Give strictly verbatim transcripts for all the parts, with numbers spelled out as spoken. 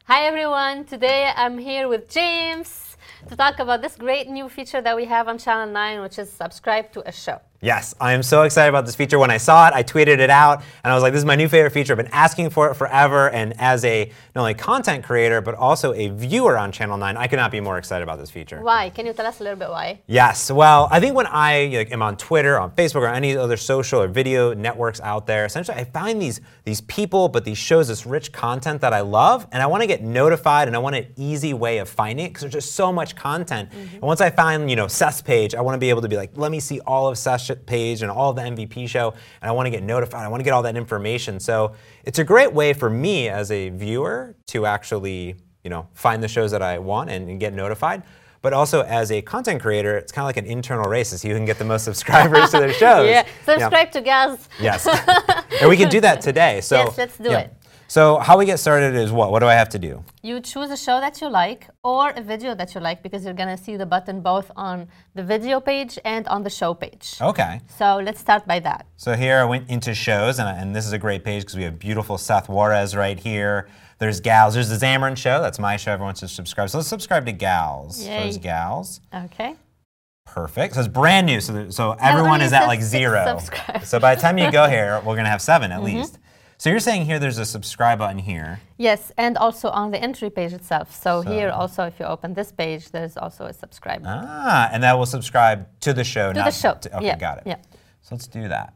Hi everyone, today I'm here with James to talk about this great new feature that we have on Channel nine, which is subscribe to a show. Yes, I am so excited about this feature. When I saw it, I tweeted it out, and I was like, this is my new favorite feature. I've been asking for it forever, and as a not only content creator, but also a viewer on Channel nine, I could not be more excited about this feature. Why? Can you tell us a little bit why? Yes, well, I think when I like, am on Twitter, on Facebook, or any other social or video networks out there, essentially I find these, these people, but these shows, this rich content that I love, and I want to get notified, and I want an easy way of finding it, because there's just so much content. Mm-hmm. And once I find, you know, Seth's page, I want to be able to be like, let me see all of Seth's page and all of the M V P show, and I want to get notified. I want to get all that information. So it's a great way for me as a viewer to actually, you know, find the shows that I want and, and get notified. But also as a content creator, it's kind of like an internal race to see who can get the most subscribers to their shows. Yeah, subscribe yeah. to Gaz. Yes, and we can do that today. So yes, let's do yeah. it. So how we get started is what? What do I have to do? You choose a show that you like or a video that you like, because you're going to see the button both on the video page and on the show page. Okay. So let's start by that. So here I went into shows, and, and this is a great page because we have beautiful Seth Juarez right here. There's Gals. There's the Xamarin Show. That's my show. Everyone should subscribe. So let's subscribe to Gals. Yay. So there's Gals. Okay. Perfect. So it's brand new. So, there, so everyone is at like zero. So by the time you go here, we're going to have seven at mm-hmm. least. So you're saying here there's a subscribe button here. Yes, and also on the entry page itself. So, so here also, if you open this page, there's also a subscribe button. Ah, and that will subscribe to the show. To not the show. To, okay, yeah. got it. Yeah. So let's do that.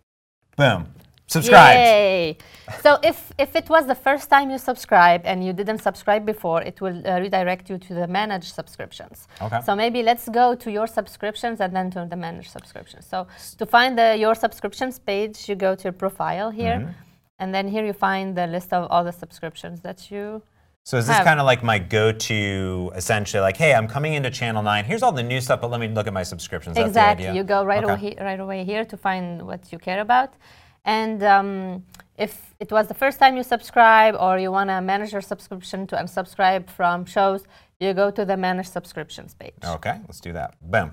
Boom. Subscribed. Yay. So if, if it was the first time you subscribe and you didn't subscribe before, it will uh, redirect you to the managed subscriptions. Okay. So maybe let's go to your subscriptions and then to the managed subscriptions. So to find the your subscriptions page, you go to your profile here. Mm-hmm. And then here you find the list of all the subscriptions that you So is this have. kind of like my go-to, essentially, like, hey, I'm coming into Channel nine. Here's all the new stuff, but let me look at my subscriptions. Exactly. That's the idea. You go right, okay. away, right away here to find what you care about. And um, if it was the first time you subscribe or you want to manage your subscription to unsubscribe from shows, you go to the Manage Subscriptions page. Okay, let's do that. Boom.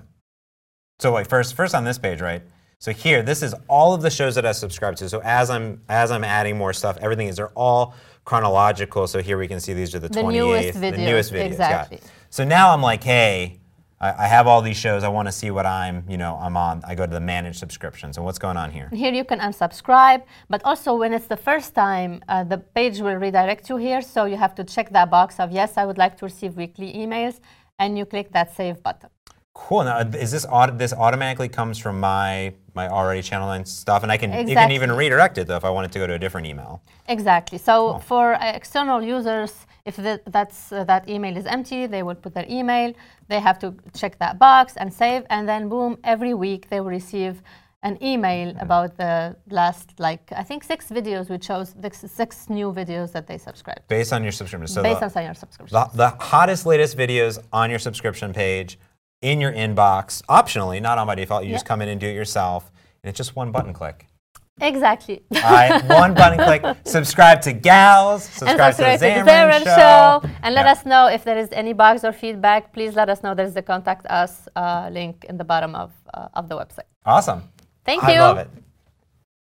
So wait, first, first on this page, right? So here, this is all of the shows that I subscribe to. So as I'm as I'm adding more stuff, everything is they're all chronological. So here we can see these are the, the twenty-eighth, newest videos. the newest videos. Exactly. Yeah. So now I'm like, hey, I, I have all these shows. I want to see what I'm, you know, I'm on. I go to the managed subscriptions. And what's going on here? Here you can unsubscribe, but also when it's the first time, uh, the page will redirect you here. So you have to check that box of yes, I would like to receive weekly emails, and you click that save button. Cool. Now, is this auto, this automatically comes from my my already Channel nine stuff, and I can exactly. you can even redirect it though if I wanted to go to a different email. Exactly. So cool. for uh, external users, if the, that's uh, that email is empty, they will put their email. They have to check that box and save, and then boom, every week they will receive an email mm-hmm. about the last, like I think six videos we chose, six, six new videos that they subscribed. Based on your subscription. So Based the, on your subscription. The, the hottest, latest videos on your subscription page. In your inbox, optionally, not on by default. You yeah. just come in and do it yourself, and it's just one button click. Exactly. All right, one button click. Subscribe to Gals. Subscribe, and subscribe to the Xamarin, Xamarin show. show. And let yeah. us know if there is any bugs or feedback. Please let us know. There's the contact us uh, link in the bottom of uh, of the website. Awesome. Thank I you. love it.